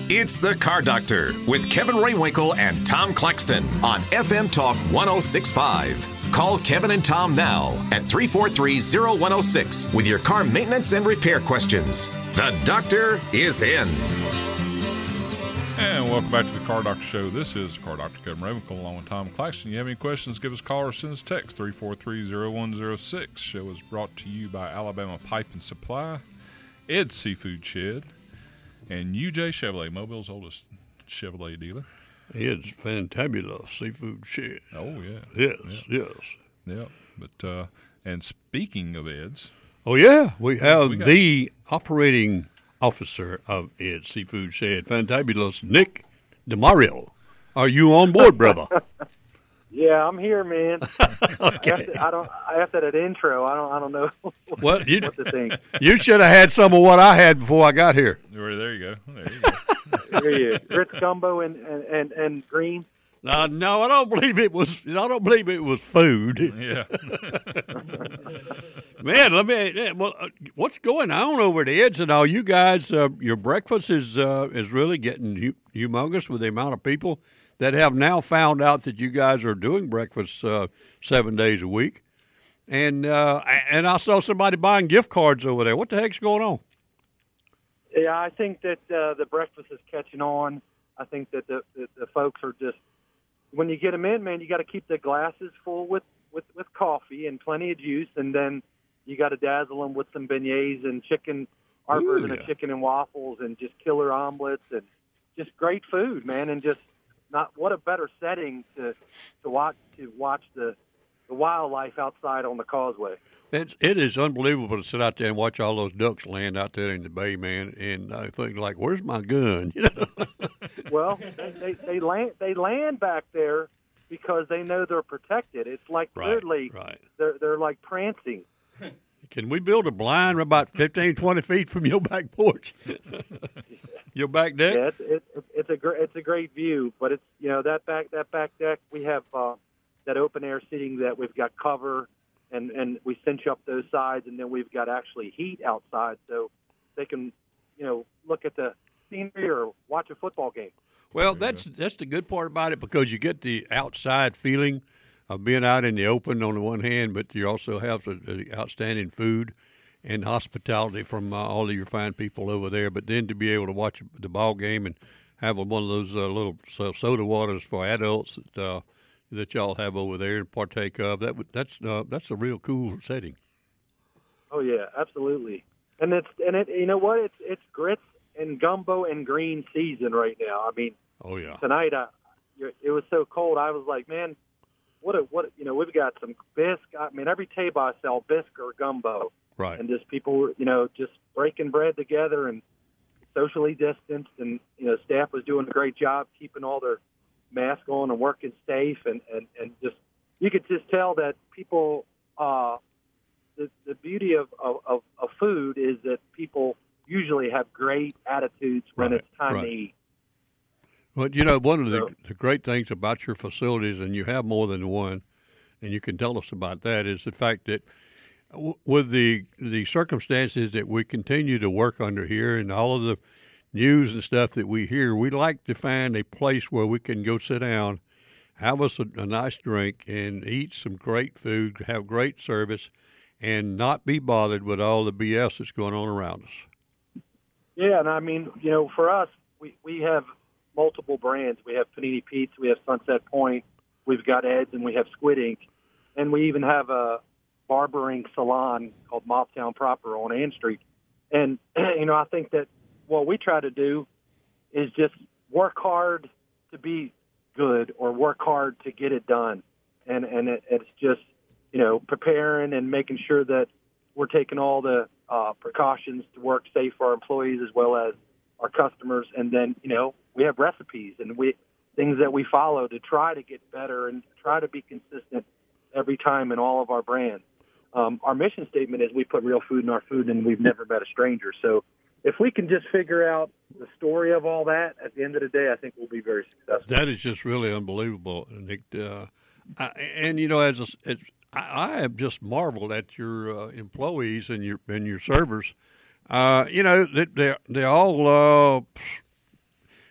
It's the Car Doctor with Kevin Raywinkle and Tom Claxton on FM Talk 1065. Call Kevin and Tom now at 343-0106 with your car maintenance and repair questions. The doctor is in. And welcome back to the Car Doctor Show. This is the Car Doctor Kevin Raywinkle along with Tom Claxton. You have any questions, give us a call or send us a text, 343-0106. Show is brought to you by Alabama Pipe and Supply, Ed's Seafood Shed, and UJ Chevrolet, Mobile's oldest Chevrolet dealer. It's fantabulous seafood shed. Oh, yeah. Yes. Yeah. But, and speaking of Ed's. Oh, yeah. We have the operating officer of Ed's Seafood Shed, fantabulous Nick DeMario. Are you on board, brother? Yeah, I'm here, man. Okay. After that intro, I don't know what to think. You should have had some of what I had before I got here. There you go. Here you go. Grits, gumbo, and green. No, I don't believe it was. I don't believe it was food. Yeah. Man, what's going on over at Ed's and all? You guys, your breakfast is really getting humongous with the amount of people that have now found out that you guys are doing breakfast 7 days a week. And I saw somebody buying gift cards over there. What the heck's going on? Yeah, I think that the breakfast is catching on. I think that the folks are just, when you get them in, man, you got to keep the glasses full with coffee and plenty of juice, and then you got to dazzle them with some beignets and chicken, our version of chicken and waffles, and just killer omelets, and just great food, man, and just not what a better setting to watch the wildlife outside on the causeway. It is unbelievable to sit out there and watch all those ducks land out there in the bay, man, and I think like, "Where's my gun?" You know. Well, they land back there because they know they're protected. It's like literally, they're like prancing. Can we build a blind about 15, 20 feet from your back porch? Your back deck? Yeah, it's a great view, but it's that back deck we have that open air seating that we've got cover. And we cinch up those sides, and then we've got actually heat outside, so they can, look at the scenery or watch a football game. Well, that's the good part about it, because you get the outside feeling of being out in the open on the one hand, but you also have the outstanding food and hospitality from all of your fine people over there. But then to be able to watch the ball game and have one of those little soda waters for adults that y'all have over there and partake of, that's a real cool setting. Oh yeah, absolutely. And it you know what? It's grits and gumbo and green season right now. I mean, oh yeah. Tonight it was so cold. I was like, man, what we've got some bisque. I mean, every table I sell bisque or gumbo. Right. And just people, just breaking bread together and socially distanced, and staff was doing a great job keeping all their mask on and working safe, and just you could just tell that people the beauty of food is that people usually have great attitudes when it's time to eat. Well, one of the great things about your facilities, and you have more than one, and you can tell us about that, is the fact that with the circumstances that we continue to work under here and all of the news and stuff that we hear, we like to find a place where we can go sit down, have us a nice drink, and eat some great food, have great service, and not be bothered with all the BS that's going on around us. Yeah, and I mean, for us, we have multiple brands. We have Panini Pete's, we have Sunset Point, we've got Ed's, and we have Squid Ink, and we even have a barbering salon called Mobtown Proper on Ann Street. And, I think that what we try to do is just work hard to be good, or work hard to get it done. And it's just, preparing and making sure that we're taking all the precautions to work safe for our employees as well as our customers. And then, we have recipes and things that we follow to try to get better and try to be consistent every time in all of our brands. Our mission statement is we put real food in our food, and we've never met a stranger. So if we can just figure out the story of all that, at the end of the day, I think we'll be very successful. That is just really unbelievable, Nick. I have just marveled at your employees and your servers. They all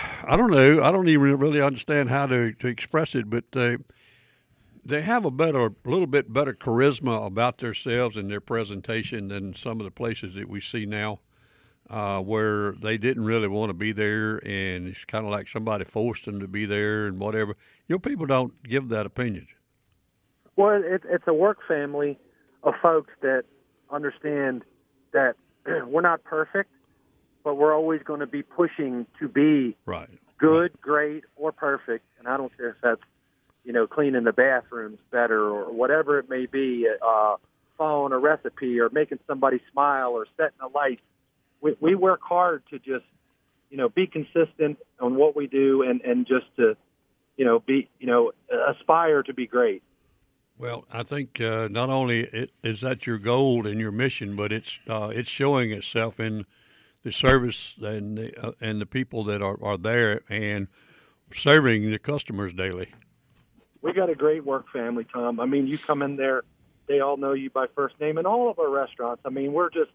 I don't know. I don't even really understand how to express it, but they have a little bit better charisma about themselves and their presentation than some of the places that we see now, where they didn't really want to be there, and it's kind of like somebody forced them to be there and whatever. People don't give that opinion. Well, it's a work family of folks that understand that we're not perfect, but we're always going to be pushing to be right, good, great, or perfect. And I don't care if that's, cleaning the bathrooms better or whatever it may be, following a recipe or making somebody smile or setting a light. We work hard to just, be consistent on what we do and just to, be, aspire to be great. Well, I think not only is that your goal and your mission, but it's showing itself in the service and the people that are there and serving the customers daily. We got a great work family, Tom. I mean, you come in there, they all know you by first name, and all of our restaurants. I mean, we're just,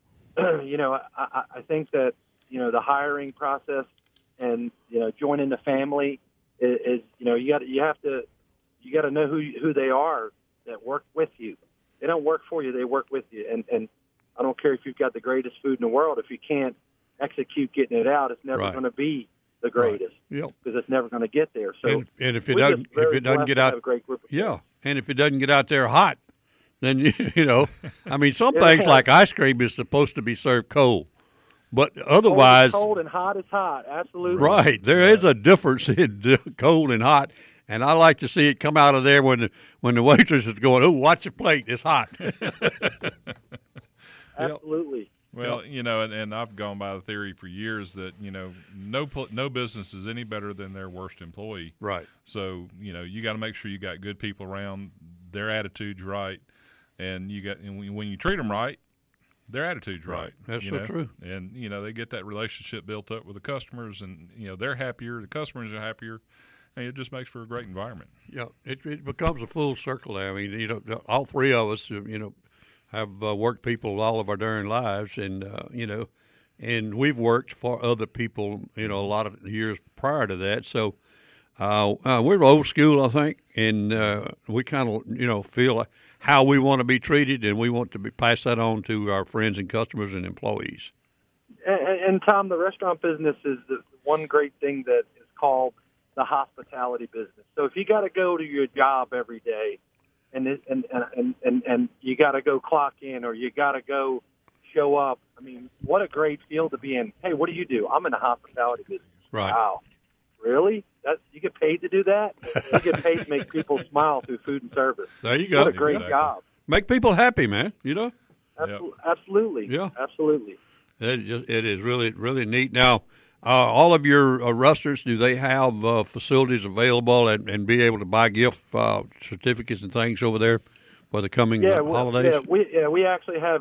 I think that the hiring process and joining the family is you got to know who they are that work with you. They don't work for you; they work with you. And I don't care if you've got the greatest food in the world. If you can't execute getting it out, it's never right. going to be the greatest. Right. Yep. Because it's never going to get there. So and if it doesn't get out, a great group of people. And if it doesn't get out there hot, then I mean, some things like ice cream is supposed to be served cold. But otherwise, cold and hot is hot. Absolutely. Right. There is a difference in cold and hot. And I like to see it come out of there when the waitress is going, "Oh, watch your plate, it's hot." Absolutely. Well, and I've gone by the theory for years that no business is any better than their worst employee. Right. So you got to make sure you got good people around, their attitude's right, and when you treat them right, their attitude's right. That's so true. And they get that relationship built up with the customers, and they're happier, the customers are happier. And it just makes for a great environment. Yeah, it becomes a full circle. I mean, all three of us, have worked people all of our darn lives, and and we've worked for other people, a lot of years prior to that. So we're old school, I think, and we kind of, feel like how we want to be treated, and we want to pass that on to our friends and customers and employees. And Tom, the restaurant business is the one great thing that is called the hospitality business. So if you got to go to your job every day, and you got to go clock in, or you got to go show up, I mean, what a great field to be in. Hey, what do you do? I'm in the hospitality business. Right. Wow, really? You get paid to do that? You get paid to make people smile through food and service. There you go. What a great job. Make people happy, man. Absolutely. Yeah. Absolutely. It is really, really neat. Now, all of your restaurants, do they have facilities available and be able to buy gift certificates and things over there for the coming holidays? Yeah, we actually have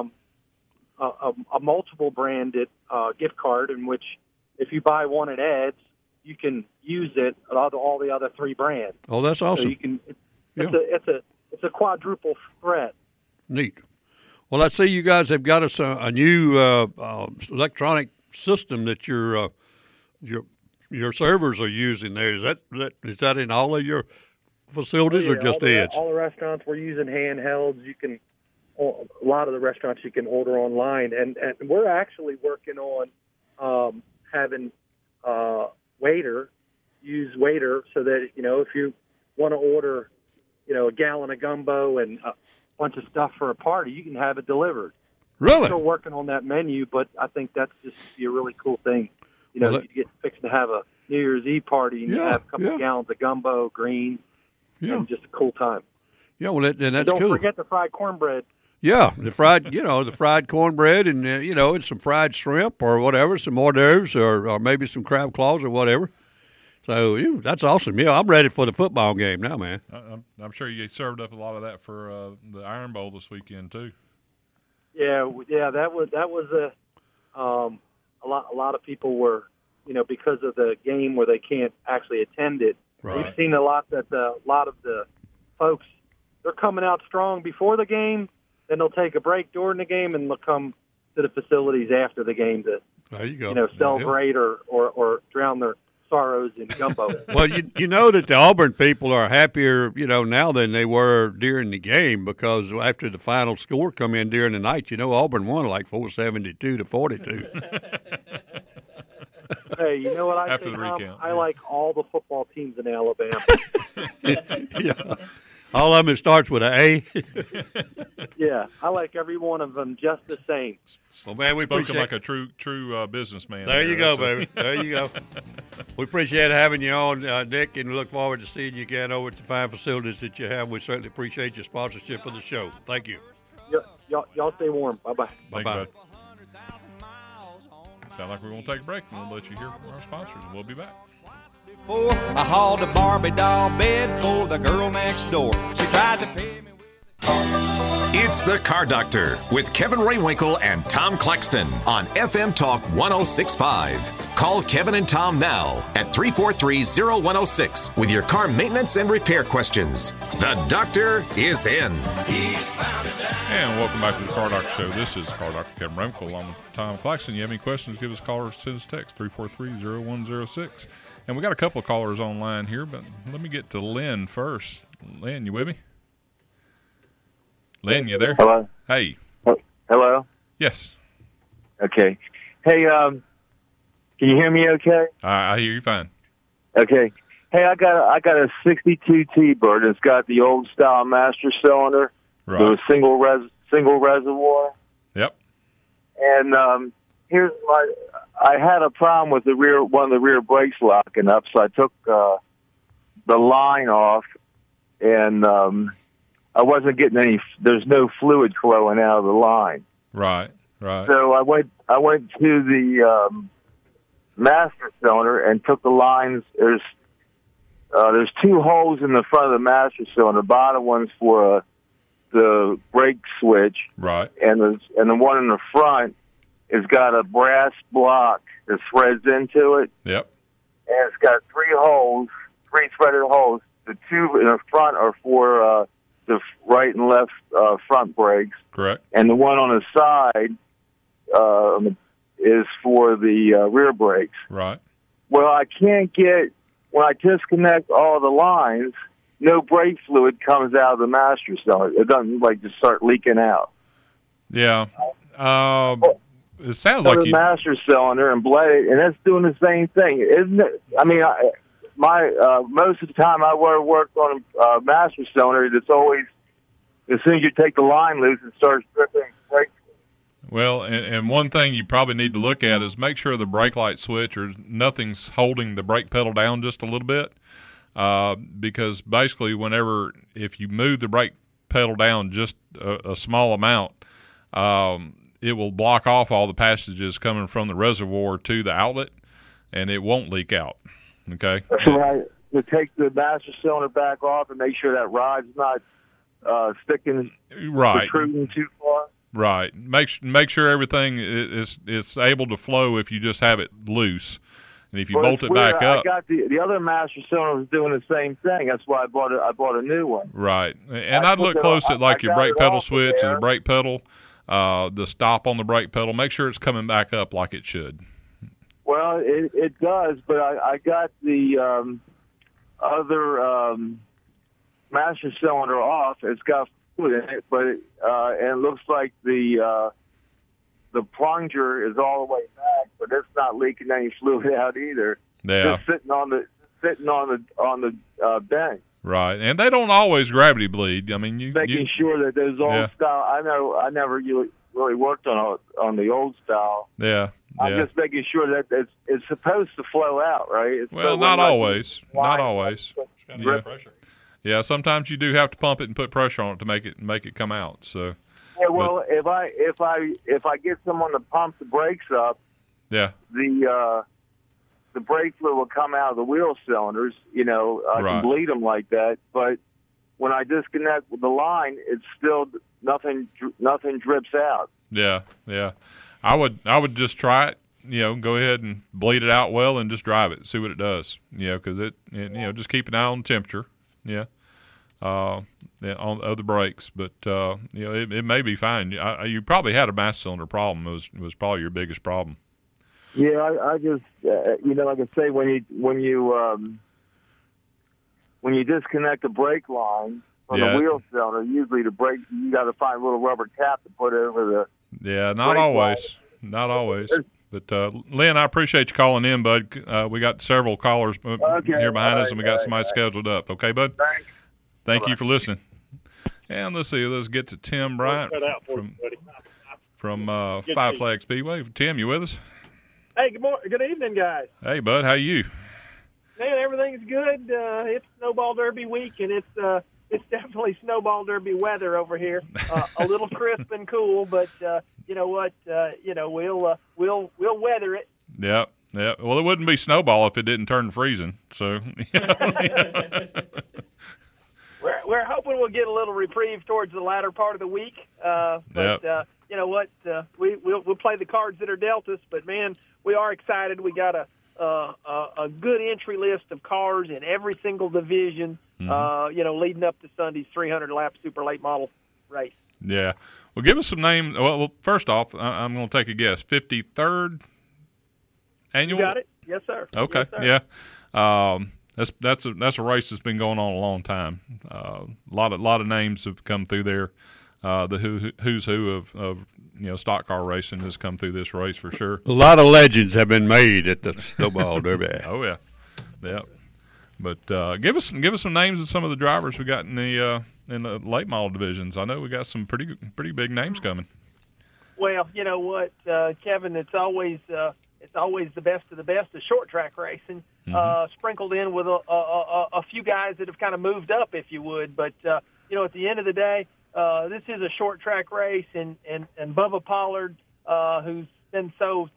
a multiple branded gift card in which if you buy one at Ed's, you can use it at all the other three brands. Oh, that's awesome. So you can. It's a quadruple threat. Neat. Well, I see you guys have got us a new electronic system that your servers are using there. Is that in all of your facilities or just Ed's? All the restaurants we're using handhelds. A lot of the restaurants you can order online, and we're actually working on having Waiter use Waiter so that if you want to order a gallon of gumbo and a bunch of stuff for a party, you can have it delivered. Really? We're still working on that menu, but I think that's just be a really cool thing. You get fixed to have a New Year's Eve party and you have a couple of gallons of gumbo, greens, and just a cool time. Yeah, well, that's don't cool. Don't forget the fried cornbread. Yeah, the fried cornbread and, and some fried shrimp or whatever, some hors d'oeuvres or maybe some crab claws or whatever. So that's awesome. Yeah, I'm ready for the football game now, man. I'm sure you served up a lot of that for the Iron Bowl this weekend too. Yeah, that was a lot of people were, because of the game where they can't actually attend it. Right. We've seen a lot of the folks, they're coming out strong before the game, then they'll take a break during the game, and they'll come to the facilities after the game to There you go. Celebrate or drown their sorrows in gumbo. Well, you know that the Auburn people are happier, now than they were during the game, because after the final score come in during the night, Auburn won like 472-42. Hey, you know what I After think, the recount, I like all the football teams in Alabama. Yeah. All of them, it starts with an A. Yeah, I like every one of them just the same. Well, man, we Spoken appreciate like a true businessman. There you go, baby. There you go. We appreciate having you on, Nick, and we look forward to seeing you again over at the fine facilities that you have. We certainly appreciate your sponsorship of the show. Thank you. Y'all stay warm. Bye-bye. Bye-bye. Sound like we're going to take a break, and we'll let you hear from our sponsors, and we'll be back. I hauled a Barbie doll bed for the girl next door. She tried to pay me with It's the Car Doctor with Kevin Raywinkle and Tom Claxton on FM Talk 106.5. Call Kevin and Tom now at 343-0106 with your car maintenance and repair questions. The doctor is in. And welcome back to the Car Doctor Show. This is Car Doctor Kevin Raywinkle along with Tom Claxton. You have any questions, give us a call or send us a text, 343-0106. And we got a couple of callers online here, but let me get to Lynn first. Lynn, you with me? Lynn, you there? Hello. Hey. Hello. Yes. Okay. Hey, can you hear me? Okay. I hear you fine. Okay. Hey, I got a '62 T-Bird. It's got the old style master cylinder, Right. with a single reservoir. Yep. And I had a problem with one of the rear brakes locking up, so I took the line off, and I wasn't getting any. There's no fluid flowing out of the line. Right. So I went to the master cylinder and took the lines. There's two holes in the front of the master cylinder. The bottom one's for the brake switch, Right. and the one in the front has got a brass block that threads into it, Yep. and it's got three threaded holes. The two in the front are for the right and left front brakes, Correct. and the one on the side is for the rear brakes. Right. Well, I can't get, when I disconnect all the lines, no brake fluid comes out of the master cylinder. It doesn't just start leaking out. Yeah. It sounds So like the you. master cylinder and blade, and it's doing the same thing, isn't it? I mean, most of the time I worked on a master cylinder, it's always, as soon as you take the line loose, it starts dripping brake. Well, and one thing you probably need to look at is make sure the brake light switch or nothing's holding the brake pedal down just a little bit, because basically if you move the brake pedal down just a small amount, it will block off all the passages coming from the reservoir to the outlet, and it won't leak out. Okay? So I to take the master cylinder back off and make sure that rod's not sticking, Right. protruding too far. Right. Make sure everything is able to flow if you just have it loose, and if you bolt it back up. I got the other master cylinder was doing the same thing. That's why I bought a new one. Right. And I'd look close at your brake pedal switch and the brake pedal, the stop on the brake pedal. Make sure it's coming back up like it should. Well, it does, but I got the other master cylinder off. It's got fluid in it, but and it looks like the plunger is all the way back, but it's not leaking any fluid out either. Yeah. Just sitting on the bench. Right. And they don't always gravity bleed. I mean, Making sure that those old Yeah. style. I never really worked on the old style. Yeah. I'm Yeah. just making sure that it's supposed to flow out, right? It's Well, so not when always. Not line- always. Drip. Yeah, sometimes you do have to pump it and put pressure on it to make it come out. So, Yeah, well, if I get someone to pump the brakes up, yeah. the brake fluid will come out of the wheel cylinders. I Right. can bleed them like that. But when I disconnect with the line, it's still nothing drips out. Yeah, yeah. I would just try it. Go ahead and bleed it out well and just drive it. See what it does. Because it just keep an eye on the temperature. Yeah. On the brakes, but it may be fine. You probably had a master cylinder problem. It was probably your biggest problem. Yeah, I just like I say, when you disconnect the brake line from the wheel cylinder, usually the brake, you got to find a little rubber cap to put over the. Yeah, not always. Not always. But, Lynn, I appreciate you calling in, bud. We got several callers here behind us, and we got somebody scheduled up. Okay, bud? Thank you for listening. And let's see. Let's get to Tim Bryant from Five Flag Speedway. Tim, you with us? Hey, good evening, guys. Hey, bud. How you? Man, everything's good. It's Snowball Derby week, and it's definitely Snowball Derby weather over here. A little crisp and cool, but you know what? We'll weather it. Yep. Well, it wouldn't be Snowball if it didn't turn freezing. So. We're hoping we'll get a little reprieve towards the latter part of the week. But you know what? We'll play the cards that are dealt us. But man, we are excited. We got a good entry list of cars in every single division. Leading up to Sunday's 300-lap super late model race. Yeah. Well, give us some names. Well, first off, I'm going to take a guess. 53rd annual. You got it. Yes, sir. Okay. Yes, sir. Yeah. That's a race that's been going on a long time. A lot of names have come through there. The who's who of stock car racing has come through this race for sure. A lot of legends have been made at the Snowball Derby. Oh yeah. But give us some names of some of the drivers we got in the late model divisions. I know we got some pretty big names coming. Well, you know what, Kevin, it's always the best of the best of short track racing, sprinkled in with a few guys that have kind of moved up, if you would. But at the end of the day, this is a short track race, and Bubba Pollard, who's been so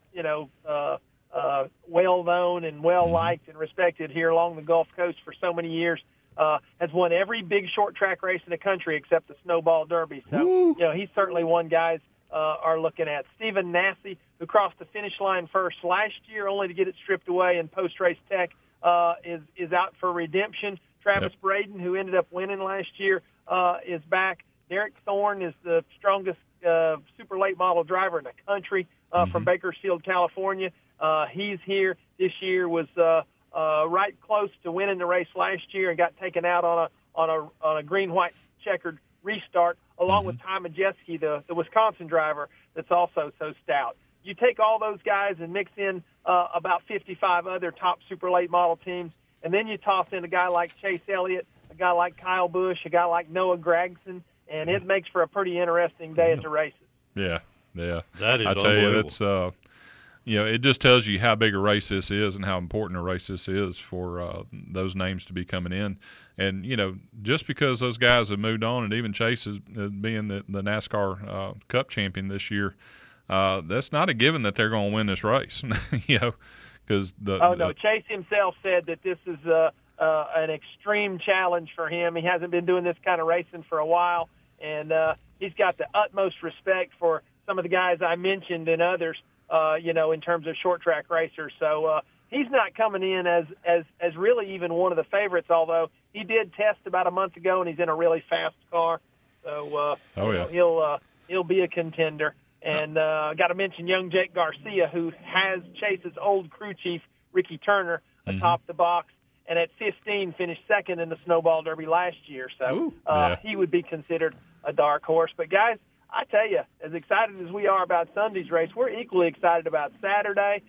well known and well liked and respected here along the Gulf Coast for so many years, has won every big short track race in the country except the Snowball Derby. So he's certainly one guys are looking at. Stephen Nassy, who crossed the finish line first last year, only to get it stripped away in post-race tech, is out for redemption. Travis Braden, who ended up winning last year, is back. Derek Thorne is the strongest super late model driver in the country from Bakersfield, California. He's here this year. Was right close to winning the race last year and got taken out on a green-white checkered restart, along with Ty Majeski, the Wisconsin driver that's also so stout. You take all those guys and mix in about 55 other top super late model teams, and then you toss in a guy like Chase Elliott, a guy like Kyle Busch, a guy like Noah Gragson, and it makes for a pretty interesting day at the races. Yeah. That is I tell you, it's it just tells you how big a race this is and how important a race this is for those names to be coming in. And just because those guys have moved on, and even Chase is being the NASCAR Cup champion this year, that's not a given that they're going to win this race. Because Chase himself said that this is an extreme challenge for him. He hasn't been doing this kind of racing for a while, and he's got the utmost respect for some of the guys I mentioned and others, in terms of short track racers. So he's not coming in as really even one of the favorites, although he did test about a month ago, and he's in a really fast car. So he'll be a contender. And got to mention young Jake Garcia, who has Chase's old crew chief, Ricky Turner, atop the box, and at 15 finished second in the Snowball Derby last year. So he would be considered a dark horse. But, guys, I tell you, as excited as we are about Sunday's race, we're equally excited about Saturday,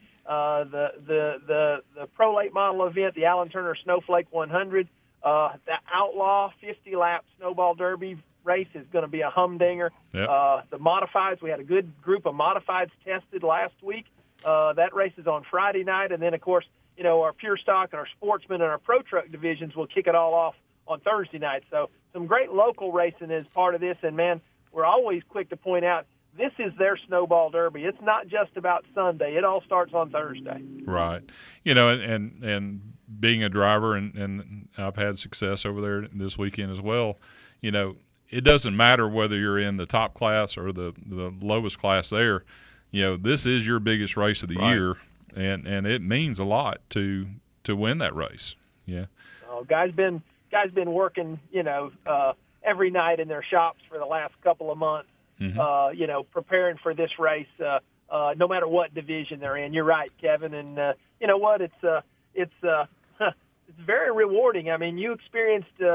the Pro Late Model event, the Alan Turner Snowflake 100, the Outlaw 50-lap Snowball Derby race is going to be a humdinger. The modifieds, we had a good group of modifieds tested last week. That race is on Friday night, and then, of course, our pure stock and our sportsman and our pro truck divisions will kick it all off on Thursday night. So some great local racing is part of this, and, man, we're always quick to point out this is their Snowball Derby. It's not just about Sunday. It all starts on Thursday. Right. And being a driver, and I've had success over there this weekend as well, it doesn't matter whether you're in the top class or the lowest class there. This is your biggest race of the year, and it means a lot to win that race. Yeah. Oh, guys been working, every night in their shops for the last couple of months, preparing for this race. no matter what division they're in. You're right, Kevin. And you know what? It's very rewarding. I mean, you experienced the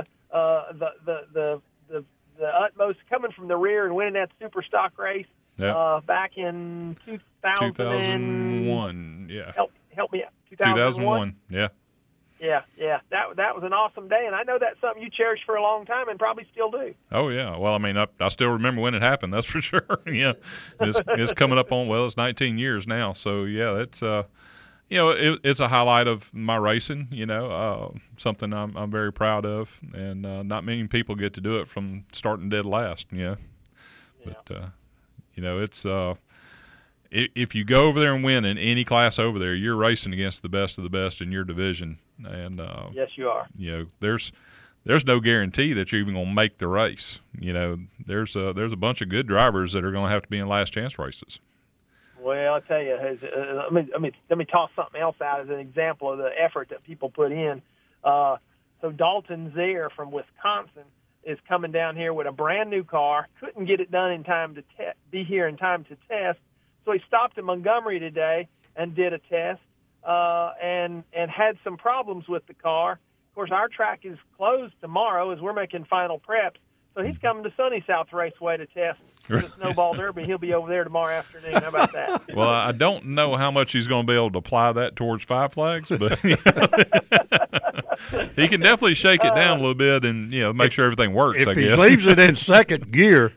utmost coming from the rear and winning that super stock race back in 2001. Yeah. Help me out. 2001. Yeah. Yeah. That was an awesome day, and I know that's something you cherished for a long time and probably still do. Oh yeah. Well, I mean, I still remember when it happened. That's for sure. Yeah. It's coming up on it's 19 years now. So yeah, it's it's a highlight of my racing. Something I'm very proud of, and not many people get to do it from starting dead last. But it's. If you go over there and win in any class over there, you're racing against the best of the best in your division, and yes, you are. There's no guarantee that you're even going to make the race. There's a bunch of good drivers that are going to have to be in last chance races. Well, I'll tell you, let me toss something else out as an example of the effort that people put in. So Dalton Zier from Wisconsin is coming down here with a brand new car. Couldn't get it done in time to be here in time to test. So he stopped in Montgomery today and did a test and had some problems with the car. Of course, our track is closed tomorrow as we're making final preps. So he's coming to Sunny South Raceway to test the Snowball Derby. He'll be over there tomorrow afternoon. How about that? Well, I don't know how much he's going to be able to apply that towards Five Flags, but he can definitely shake it down a little bit and make sure everything works. If I he guess. leaves it in second gear.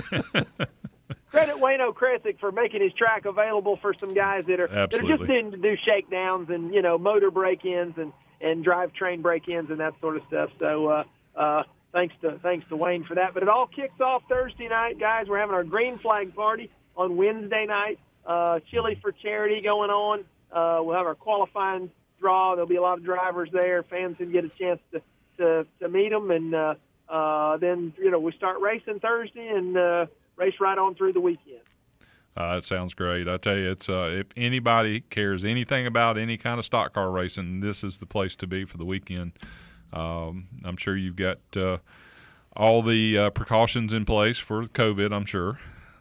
Credit Wayno Kresick for making his track available for some guys that are just needing to do shakedowns and motor break-ins and drivetrain break-ins and that sort of stuff. So thanks to Wayne for that. But it all kicks off Thursday night, guys. We're having our green flag party on Wednesday night. Chili for Charity going on. We'll have our qualifying draw. There'll be a lot of drivers there. Fans can get a chance to meet them, and then we start racing Thursday and. Race right on through the weekend. It sounds great. I tell you, it's if anybody cares anything about any kind of stock car racing, this is the place to be for the weekend. I'm sure you've got all the precautions in place for COVID, I'm sure.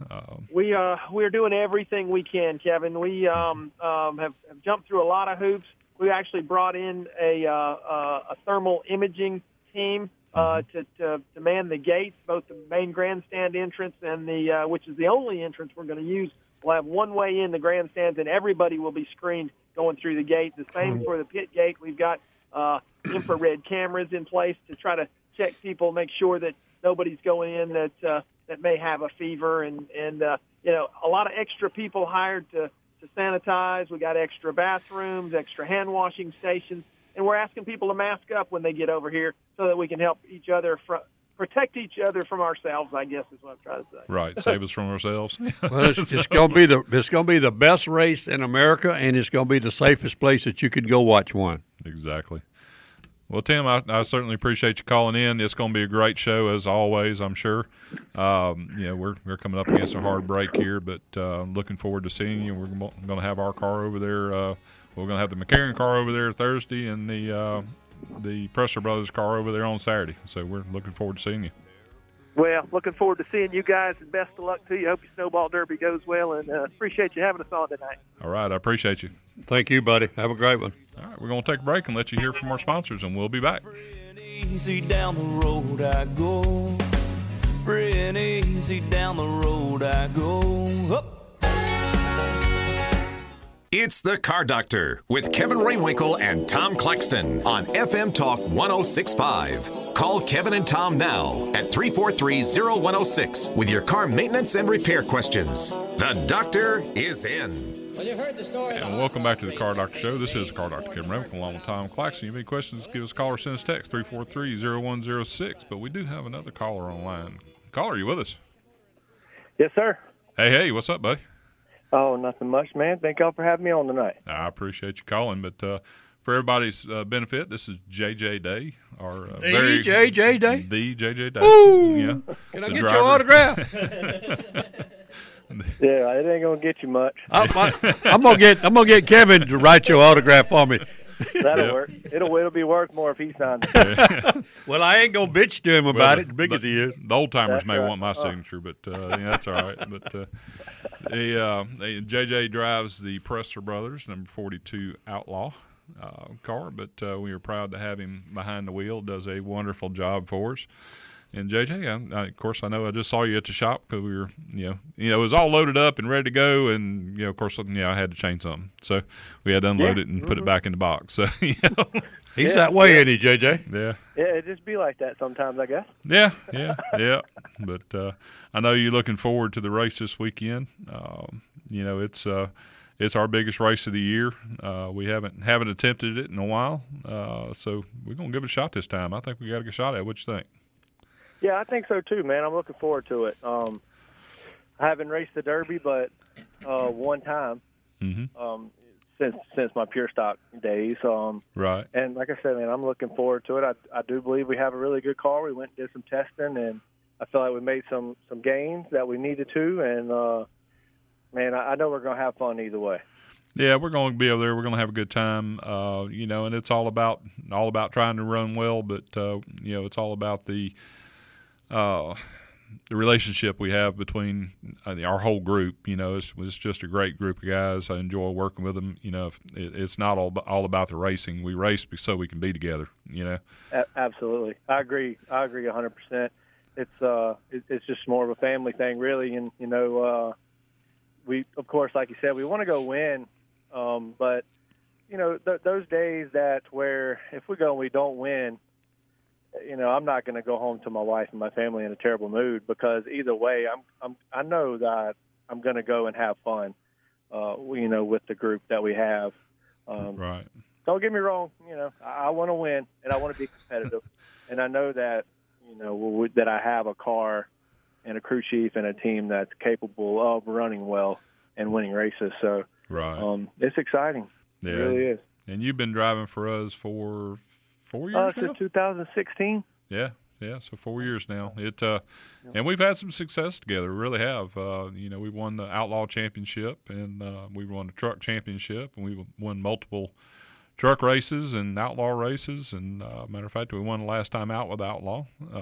We're doing everything we can, Kevin. We have jumped through a lot of hoops. We actually brought in a thermal imaging team to man the gates, both the main grandstand entrance and which is the only entrance we're going to use. We'll have one way in the grandstands, and everybody will be screened going through the gate. The same for the pit gate. We've got infrared cameras in place to try to check people, make sure that nobody's going in that may have a fever, and a lot of extra people hired to sanitize. We got extra bathrooms, extra hand washing stations. And we're asking people to mask up when they get over here so that we can help each other, protect each other from ourselves, I guess is what I'm trying to say. Right, save us from ourselves. Well, it's going to be the best race in America, and it's going to be the safest place that you could go watch one. Exactly. Well, Tim, I certainly appreciate you calling in. It's going to be a great show as always, I'm sure. We're coming up against a hard break here, but I'm looking forward to seeing you. We're going to have our car over there. We're going to have the McCarran car over there Thursday and the Presser Brothers car over there on Saturday. So we're looking forward to seeing you. Well, looking forward to seeing you guys, and best of luck to you. Hope your Snowball Derby goes well, and appreciate you having us on tonight. All right, I appreciate you. Thank you, buddy. Have a great one. All right, we're going to take a break and let you hear from our sponsors, and we'll be back. Easy down the road I go. Free and easy down the road I go. Up. It's The Car Doctor with Kevin Raywinkle and Tom Claxton on FM Talk 106.5. Call Kevin and Tom now at 343-0106 with your car maintenance and repair questions. The doctor is in. Well, you heard the story. And welcome back to the Car Doctor Show. This is Car Doctor Kevin Raywinkle along with Tom Claxton. If you have any questions, give us a call or send us a text, 343-0106. But we do have another caller online. Caller, are you with us? Yes, sir. Hey, what's up, buddy? Oh, nothing much, man. Thank y'all for having me on tonight. I appreciate you calling, but for everybody's benefit, this is JJ Day. JJ Day? The JJ Day. Ooh! Yeah. Can I get your autograph? Yeah, it ain't gonna get you much. I'm gonna get Kevin to write your autograph for me. That'll work. It'll be worth more if he signs it. Well, I ain't gonna bitch to him about it, big as he is. The old timers may right. want my signature, but that's all right. But JJ drives the Presser Brothers number 42 Outlaw car, but we are proud to have him behind the wheel. Does a wonderful job for us. And JJ, of course, I know I just saw you at the shop because we were, it was all loaded up and ready to go, and of course, I had to change something, so we had to unload it and put it back in the box. So, he's that way, ain't he, JJ? Yeah. Yeah, it just be like that sometimes, I guess. Yeah. But I know you're looking forward to the race this weekend. It's our biggest race of the year. We haven't attempted it in a while, so we're gonna give it a shot this time. I think we got a good shot at it. What you think? Yeah, I think so too, man. I'm looking forward to it. I haven't raced the Derby, but one time since my pure stock days. Right. And like I said, man, I'm looking forward to it. I do believe we have a really good car. We went and did some testing, and I feel like we made some gains that we needed to. And man, I know we're going to have fun either way. Yeah, we're going to be over there. We're going to have a good time, and it's all about trying to run well, but it's all about the relationship we have between our whole group. It's just a great group of guys. I enjoy working with them. It's not all about the racing. We race so we can be together. Absolutely, I agree 100%. It's just more of a family thing, really, and we, of course, like you said, we want to go win, but those days where if we go and we don't win, I'm not going to go home to my wife and my family in a terrible mood, because either way, I know that I'm going to go and have fun, with the group that we have. Right. Don't get me wrong. I want to win and I want to be competitive, and I know that that I have a car and a crew chief and a team that's capable of running well and winning races. So right. It's exciting. Yeah. It really is. And you've been driving for us for 4 years now? Since 2016. Yeah, so 4 years now. And we've had some success together. We really have. We won the Outlaw Championship, and we won the Truck Championship, and we won multiple truck races and outlaw races. And matter of fact, we won the last time out with Outlaw.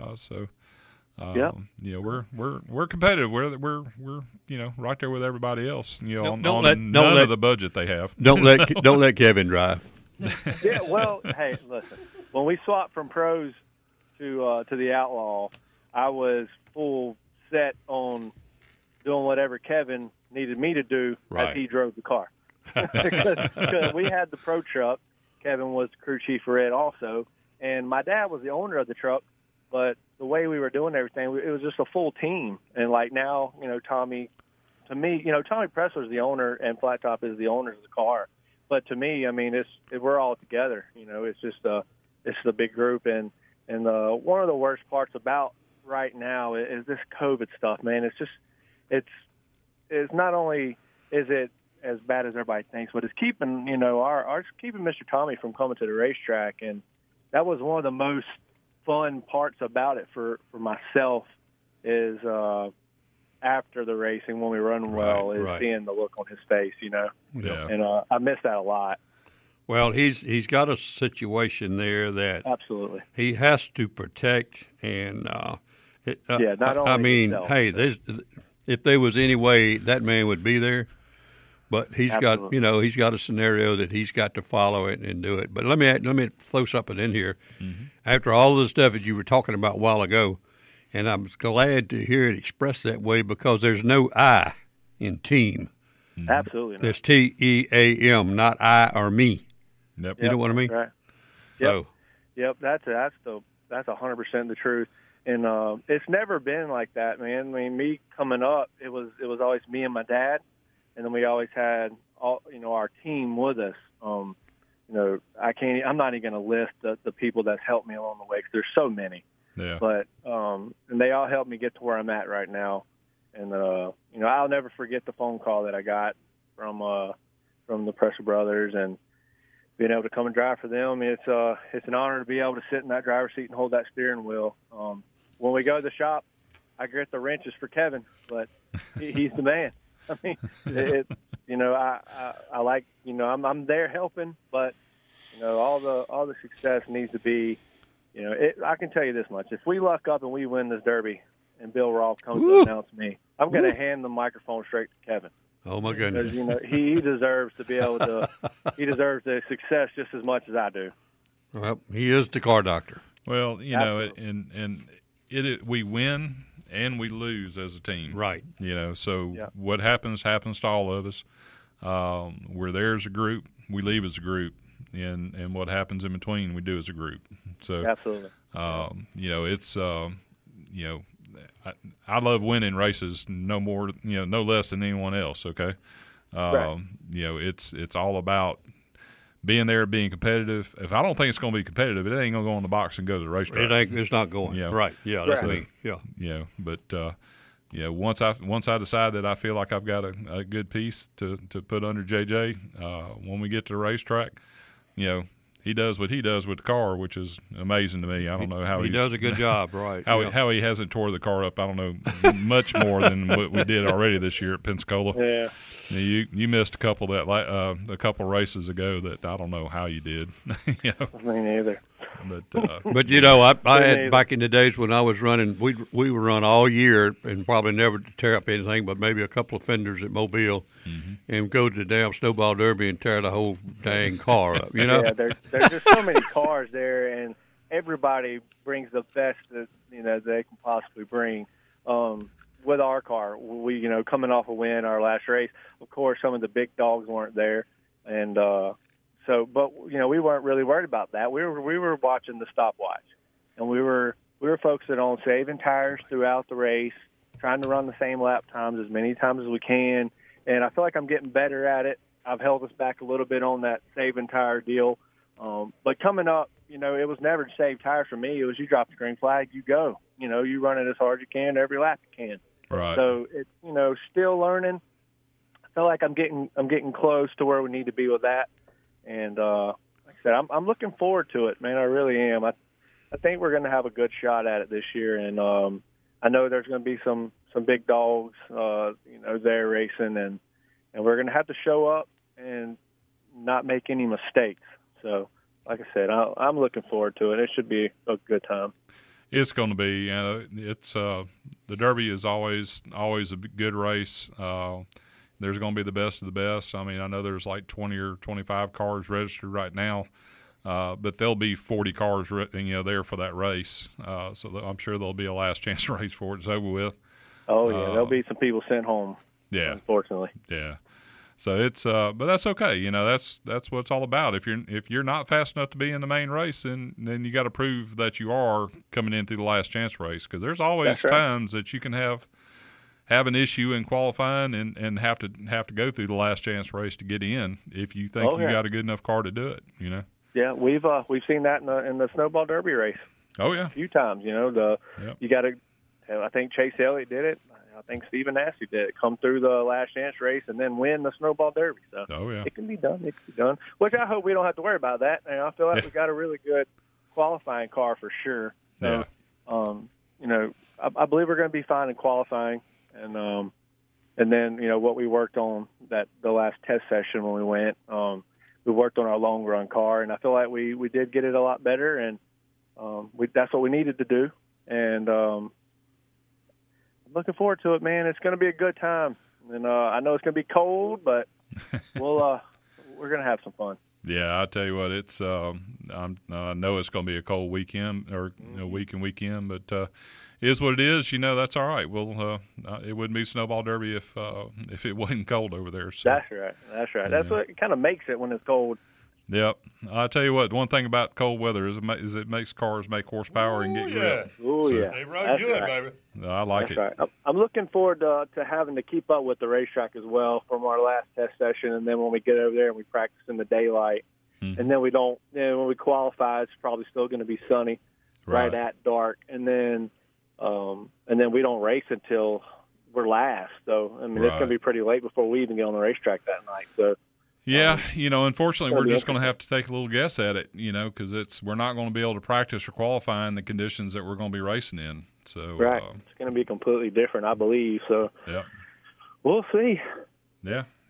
We're competitive. We're right there with everybody else. On none of the budget they have. Don't let Kevin drive. Yeah, well, hey, listen. When we swapped from pros to the Outlaw, I was full set on doing whatever Kevin needed me to do as he drove the car. Because we had the pro truck. Kevin was the crew chief for it also, and my dad was the owner of the truck. But the way we were doing everything, it was just a full team. And like now, Tommy, to me, Tommy Presser is the owner and Flat Top is the owner of the car. But to me, I mean, we're all together. It's just it's the big group, and one of the worst parts about right now is this COVID stuff, man. It's not only is it as bad as everybody thinks, but it's keeping keeping Mr. Tommy from coming to the racetrack, and that was one of the most fun parts about it for myself is after the racing when we run well is seeing the look on his face, Yeah. And I miss that a lot. Well, he's got a situation there that absolutely he has to protect, and not only himself, hey, if there was any way that man would be there, but he's absolutely. got he's got a scenario that he's got to follow it and do it. But let me throw something in here. Mm-hmm. After all the stuff that you were talking about a while ago, and I'm glad to hear it expressed that way because there's no I in team. Mm-hmm. Absolutely not. There's TEAM, not I or me. Yep. You know what I mean? Right. Yep. So. Yep. That's 100% the truth. And it's never been like that, man. I mean, me coming up, it was always me and my dad, and then we always had our team with us. I'm not even going to list the people that's helped me along the way because there's so many. Yeah. But and they all helped me get to where I'm at right now. And I'll never forget the phone call that I got from the Presser Brothers and being able to come and drive for them. It's an honor to be able to sit in that driver's seat and hold that steering wheel. When we go to the shop, I get the wrenches for Kevin, but he's the man. I mean, I like I'm there helping, but all the success needs to be, I can tell you this much: if we luck up and we win this Derby, and Bill Rolfe comes to announce me, I'm going to hand the microphone straight to Kevin. Oh my goodness! Because he deserves to be able to. He deserves the success just as much as I do. Well, he is the car doctor. Well, we win and we lose as a team, right? So what happens to all of us. We're there as a group, we leave as a group, and what happens in between, we do as a group. So absolutely, it's I love winning races no more, no less than anyone else. Okay, right. It's all about being there, being competitive. If I don't think it's going to be competitive, it ain't going to go in the box and go to the racetrack. It's not going. Right. Yeah. That's me. Yeah. But once I decide that I feel like I've got a good piece to put under JJ, when we get to the racetrack, he does what he does with the car, which is amazing to me. I don't know how he does a good job, right? How he hasn't tore the car up. I don't know much more than what we did already this year at Pensacola. Yeah, you missed a couple races ago that I don't know how you did. Me neither. But I had back in the days when I was running, we would run all year and probably never tear up anything, but maybe a couple of fenders at Mobile, and go to the damn Snowball Derby and tear the whole dang car up. Yeah, there's just so many cars there, and everybody brings the best that they can possibly bring. With our car, we coming off a win our last race. Of course, some of the big dogs weren't there, and but we weren't really worried about that. We were watching the stopwatch, and we were focusing on saving tires throughout the race, trying to run the same lap times as many times as we can. And I feel like I'm getting better at it. I've held us back a little bit on that saving tire deal. But coming up, it was never to save tires for me. It was you drop the green flag, you go. You run it as hard as you can every lap you can. Right. So it's still learning. I feel like I'm getting close to where we need to be with that. And like I said, I'm looking forward to it, man. I really am. I think we're going to have a good shot at it this year, and I know there's going to be some big dogs, there racing, and we're going to have to show up and not make any mistakes. So, like I said, I'm looking forward to it. It should be a good time. It's going to be. It's the Derby is always a good race. There's going to be the best of the best. I mean, I know there's like 20 or 25 cars registered right now, but there'll be 40 cars, there for that race. So I'm sure there'll be a last chance race for it. It's over with. Oh yeah, there'll be some people sent home. Yeah, unfortunately. Yeah. So it's, but that's okay. That's what it's all about. If you're not fast enough to be in the main race, then you got to prove that you are coming in through the last chance race, because there's always times that you can have an issue in qualifying and have to go through the last chance race to get in if you think you got a good enough car to do it. Yeah, we've seen that in the Snowball Derby race. Oh yeah, a few times. You got to. I think Chase Elliott did it. I think Stephen Nasty did it. Come through the last chance race and then win the Snowball Derby. So it can be done. It can be done. Which I hope we don't have to worry about that. And I feel like we got a really good qualifying car for sure. So, I believe we're going to be fine in qualifying. And then what we worked on the last test session when we went, we worked on our long run car, and I feel like we did get it a lot better, and that's what we needed to do. And I'm looking forward to it, man. It's going to be a good time, and I know it's going to be cold, but we're going to have some fun. Yeah, I tell you what, it's I know it's going to be a cold weekend or weekend, but is what it is. That's all right. Well, it wouldn't be Snowball Derby if it wasn't cold over there. So. That's right. Yeah. That's what kind of makes it when it's cold. Yep. I tell you what, one thing about cold weather is it makes cars make horsepower and get grip. Oh yeah, they run good, baby. I like it. Right. I'm looking forward to having to keep up with the racetrack as well from our last test session, and then when we get over there and we practice in the daylight, and then we don't. When we qualify, it's probably still going to be sunny, right at dark, and then we don't race until we're last. So it's going to be pretty late before we even get on the racetrack that night. So. Yeah, unfortunately, we're just going to have to take a little guess at it, because we're not going to be able to practice or qualify in the conditions that we're going to be racing in. So it's going to be completely different, I believe. So yeah, we'll see. Yeah.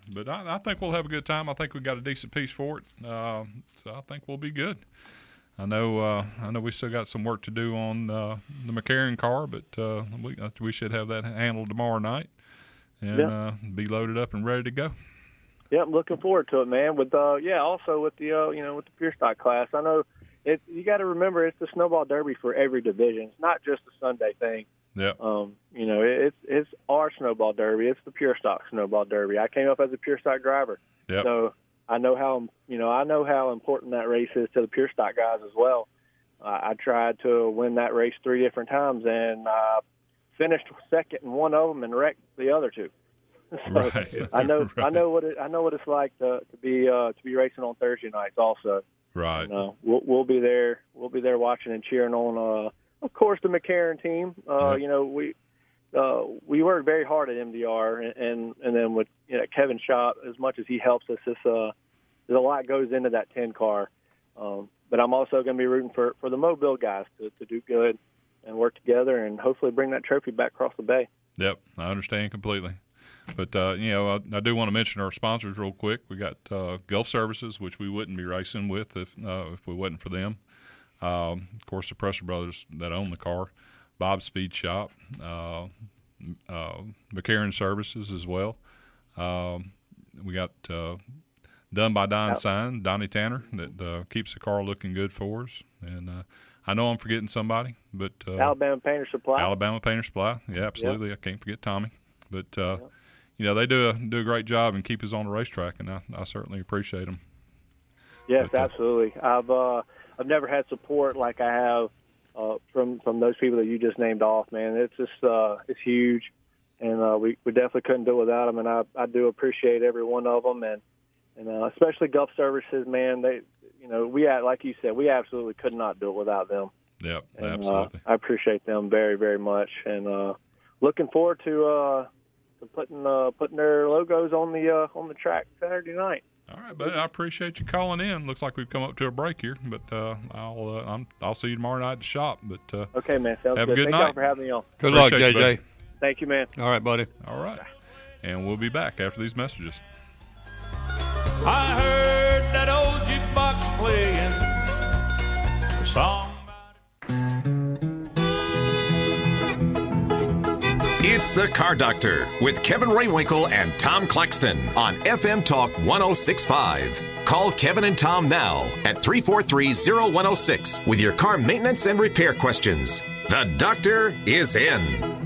But I think we'll have a good time. I think we got a decent piece for it, so I think we'll be good. I know we still got some work to do on the McCarran car, but we should have that handled tomorrow night and be loaded up and ready to go. Yeah, I'm looking forward to it, man. With also with the with the pure stock class, I know you got to remember it's the Snowball Derby for every division. It's not just a Sunday thing. Yeah. It's our Snowball Derby. It's the pure stock Snowball Derby. I came up as a pure stock driver, so I know how important that race is to the pure stock guys as well. I tried to win that race 3 different times and finished second in one of them and wrecked the other 2. So right. I know what it's like to be racing on Thursday nights also. Right. And, we'll be there. We'll be there watching and cheering on. Of course, the McCarran team. We work very hard at MDR, and then with Kevin Schott, as much as he helps us, there's a lot goes into that 10 car. But I'm also going to be rooting for the Mobile guys to do good and work together and hopefully bring that trophy back across the bay. Yep, I understand completely. But, I do want to mention our sponsors real quick. We got Gulf Services, which we wouldn't be racing with if we wasn't for them. Of course, the Presser Brothers that own the car, Bob's Speed Shop, McCarran Services as well. We got Done by Don Sign, Donnie Tanner, that keeps the car looking good for us. And I know I'm forgetting somebody, but Alabama Painter Supply. Alabama Painter Supply, yeah, absolutely. Yep. I can't forget Tommy. But they do a great job and keep us on the racetrack, and I certainly appreciate them. Yes, absolutely. I've never had support like I have from those people that you just named off, man. It's just it's huge, and we definitely couldn't do it without them. And I do appreciate every one of them, and especially Gulf Services, man. They, like you said, we absolutely could not do it without them. Yep, and, absolutely. I appreciate them very, very much, and looking forward to putting their logos on the track Saturday night. All right, buddy. I appreciate you calling in. Looks like we've come up to a break here, but I'll see you tomorrow night at the shop. But okay, man. Sounds have good. a good Thank night. y'all for having me on. Good luck, JJ. You, thank you, man. All right, buddy. All right, and we'll be back after these messages. I heard that old jukebox playing a song. It's The Car Doctor with Kevin Raywinkle and Tom Claxton on FM Talk 106.5. Call Kevin and Tom now at 343-0106 with your car maintenance and repair questions. The doctor is in.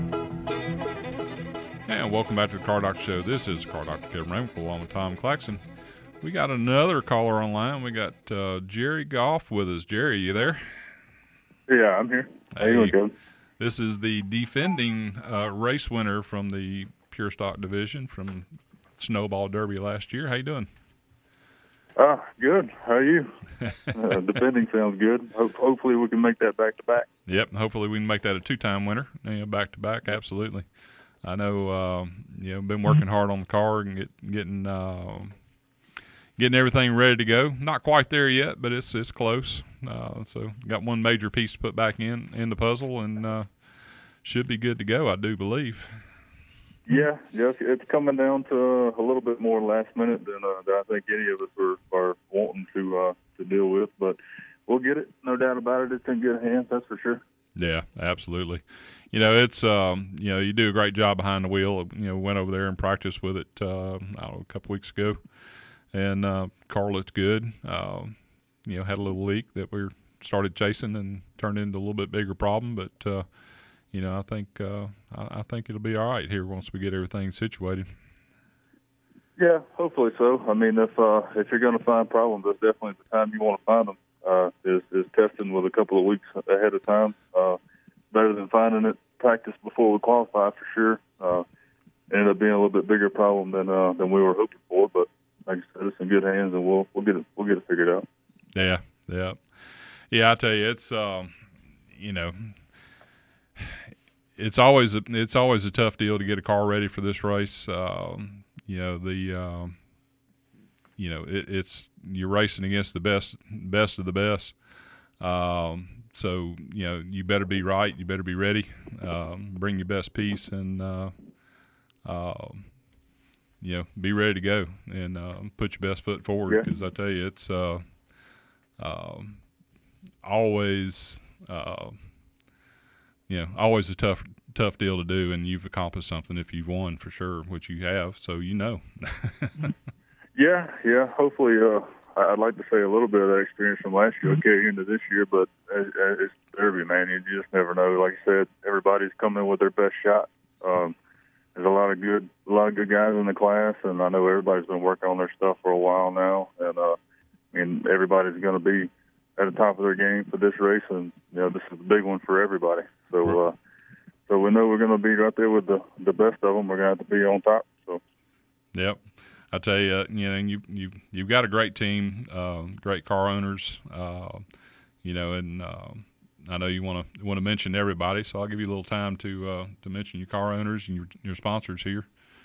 And welcome back to the Car Doctor Show. This is Car Doctor Kevin Raywinkle along with Tom Claxton. We got another caller online. We got Jerry Goff with us. Jerry, you there? Yeah, I'm here. How you doing, Kevin? This is the defending race winner from the Pure Stock division from Snowball Derby last year. How you doing? Good. How are you? Defending sounds good. Hopefully we can make that back-to-back. Yep, hopefully we can make that a 2-time winner, back-to-back, absolutely. I know, been working hard on the car and getting everything ready to go. Not quite there yet, but it's close. So got one major piece to put back in the puzzle, and should be good to go, I do believe. Yeah, it's coming down to a little bit more last minute than I think any of us are wanting to deal with, but we'll get it, no doubt about it. It's in good hands, that's for sure. Yeah, absolutely. It's you do a great job behind the wheel. Went over there and practiced with it a couple weeks ago, and car looked good. Had a little leak that we started chasing and turned into a little bit bigger problem, but I think it'll be all right here once we get everything situated. Yeah, hopefully so. I mean, if you're going to find problems, that's definitely the time you want to find them. Is testing with a couple of weeks ahead of time. Better than finding it practice before we qualify for sure. Ended up being a little bit bigger problem than we were hoping for, but like I said, it's in good hands, and we'll get it figured out. Yeah. I tell you, it's it's always a tough deal to get a car ready for this race. It's you're racing against the best of the best. So you better be right. You better be ready. Bring your best piece, and be ready to go and put your best foot forward, because I tell you, it's always always a tough deal to do, and you've accomplished something if you've won for sure, which you have. So Yeah. Hopefully, I'd like to say a little bit of that experience from last year will carry into this year, but it's Derby, man. You just never know. Like I said, everybody's coming with their best shot. There's a lot of good guys in the class, and I know everybody's been working on their stuff for a while now. And everybody's going to be at the top of their game for this race, and this is a big one for everybody. So, so we know we're going to be right there with the best of them. We're going to have to be on top. So, yep. I tell you, you've got a great team, great car owners, and I know you want to mention everybody, so I'll give you a little time to mention your car owners and your sponsors here.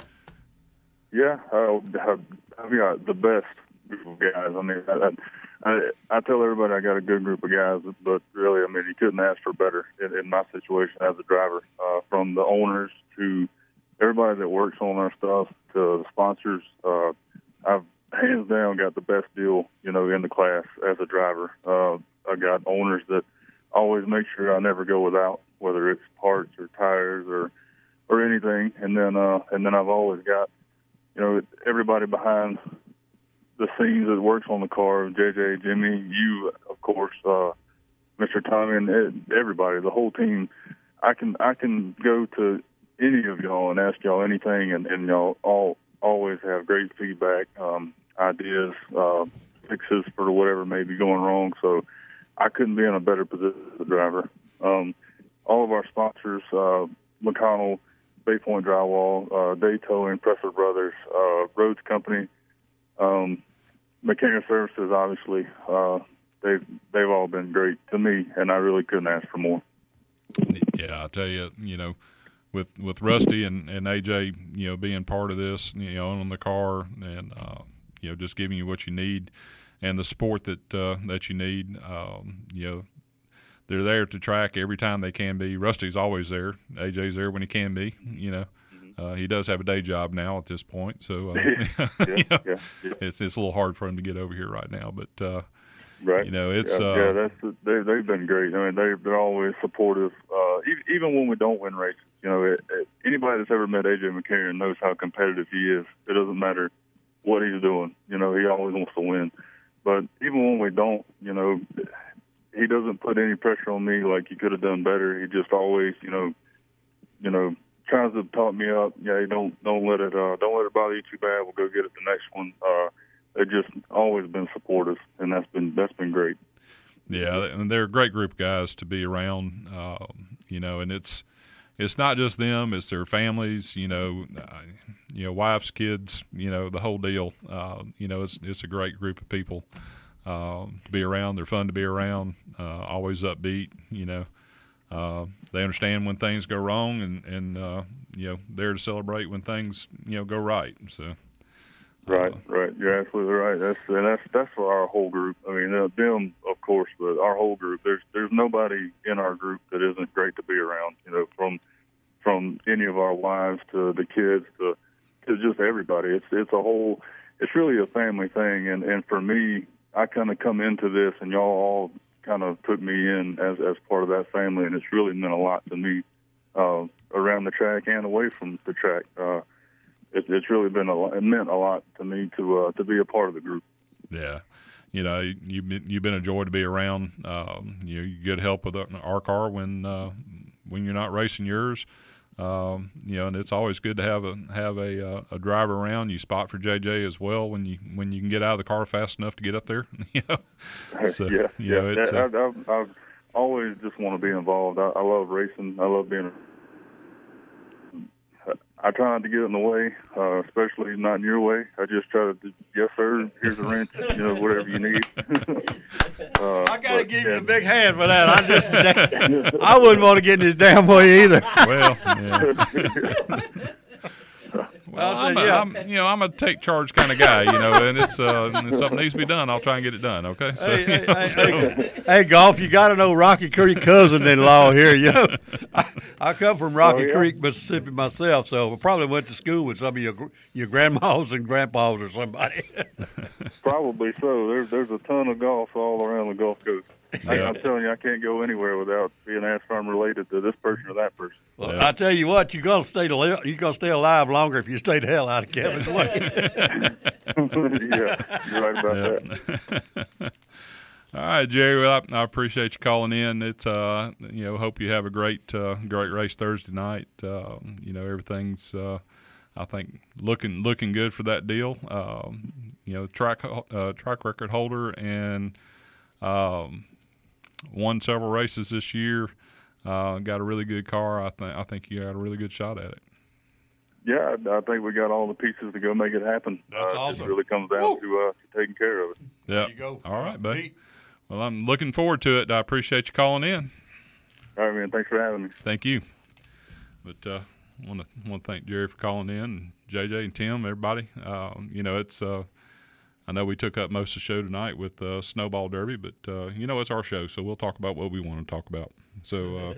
Yeah, I've got the best group of guys. I mean, I tell everybody I got a good group of guys, but really, I mean, you couldn't ask for better in my situation as a driver, from the owners to everybody that works on our stuff to the sponsors. I've hands down got the best deal, in the class as a driver. I got owners that always make sure I never go without, whether it's parts or tires or anything. And then I've always got, everybody behind the scenes that works on the car, JJ, Jimmy, you, of course, Mr. Tommy, and everybody, the whole team. I can go to any of y'all and ask y'all anything, and y'all all always have great feedback, ideas, fixes for whatever may be going wrong. So I couldn't be in a better position as a driver. All of our sponsors, McConnell, Bay Point Drywall, Day Towing, Presser Brothers, Rhodes Company, Mechanic Services, obviously, they've all been great to me, and I really couldn't ask for more. Yeah, I tell you, with Rusty and AJ, being part of this, owning the car and just giving you what you need and the support that you need. They're there to track every time they can be. Rusty's always there. AJ's there when he can be. He does have a day job now at this point, so it's a little hard for him to get over here right now. But right, it's they've been great. I mean, they're always supportive, even when we don't win races. Anybody that's ever met AJ McCarron knows how competitive he is. It doesn't matter what he's doing. He always wants to win. But even when we don't, he doesn't put any pressure on me like he could have done better. He just always, tries to talk me up. Yeah, don't let it bother you too bad. We'll go get it the next one. They've just always been supportive, and that's been great. Yeah, and they're a great group of guys to be around. And it's not just them; it's their families. Wives, kids. The whole deal. It's a great group of people to be around. They're fun to be around. Always upbeat. They understand when things go wrong, and there to celebrate when things go right. So. Right. You're absolutely right. That's for our whole group. I mean, them, of course, but our whole group. There's nobody in our group that isn't great to be around. From any of our wives to the kids to just everybody. It's a whole. It's really a family thing. And for me, I kind of come into this, and y'all all kind of took me in as part of that family, and it's really meant a lot to me around the track and away from the track. It's really been it meant a lot to me to be a part of the group. Yeah, you've been a joy to be around. You get help with our car when you're not racing yours. And it's always good to have a driver around. You spot for JJ as well when you can get out of the car fast enough to get up there. So, I've always just want to be involved. I love racing. I love being. I try not to get in the way, especially not in your way. I just try to, yes, sir, here's a wrench, whatever you need. I got to give you a big hand for that. I wouldn't want to get in this damn way either. Well, I'm a take charge kind of guy, and it's if something needs to be done, I'll try and get it done. Okay. So, hey, Golf, you got to know Rocky Creek cousin-in-law here. I come from Rocky Creek, Mississippi myself, so I probably went to school with some of your grandmas and grandpas or somebody. Probably so. There's a ton of golf all around the Gulf Coast. I'm telling you, I can't go anywhere without being asked if I'm related to this person or that person. Well, I tell you what, you're gonna stay alive longer if you stay the hell out of Kevin's way. Yeah, you're right about that. All right, Jerry. Well, I appreciate you calling in. It's hope you have a great race Thursday night. Everything's I think looking good for that deal. Track record holder and won several races this year. Got a really good car. I think you got a really good shot at it. Yeah, I think we got all the pieces to go make it happen. That's awesome. It really comes down to taking care of it. Yeah. There you go. All right, buddy. Well, I'm looking forward to it. I appreciate you calling in. All right, man. Thanks for having me. Thank you. But want to thank Jerry for calling in, and JJ and Tim, everybody. It's I know we took up most of the show tonight with Snowball Derby, but it's our show, so we'll talk about what we want to talk about. So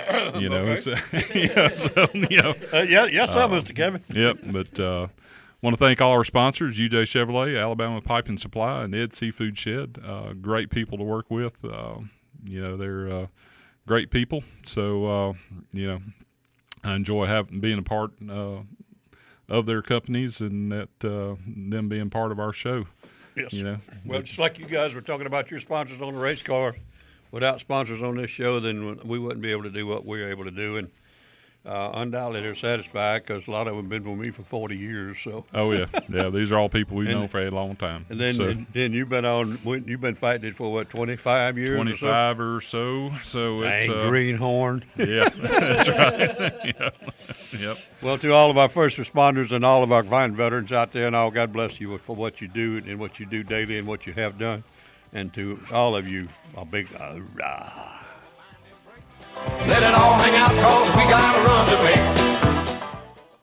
Mr. Kevin. Yep, but want to thank all our sponsors: UJ Chevrolet, Alabama Pipe and Supply, and Ed Seafood Shed. Great people to work with. They're great people. So I enjoy being a part of their companies and that them being part of our show. Yes. Well, just like you guys were talking about your sponsors on the race car, without sponsors on this show, then we wouldn't be able to do what we're able to do. And undoubtedly, they're satisfied because a lot of them have been with me for 40 years. So. Oh yeah. These are all people we've known for a long time. And then you've been fighting it for what, 25 years? 25 or so. So dang, it's greenhorn. Yeah, that's right. Yep. Well, to all of our first responders and all of our fine veterans out there, and all, God bless you for what you do and what you do daily and what you have done. And to all of you, a big hurrah. Let it all hang out, 'cause we got a run to make.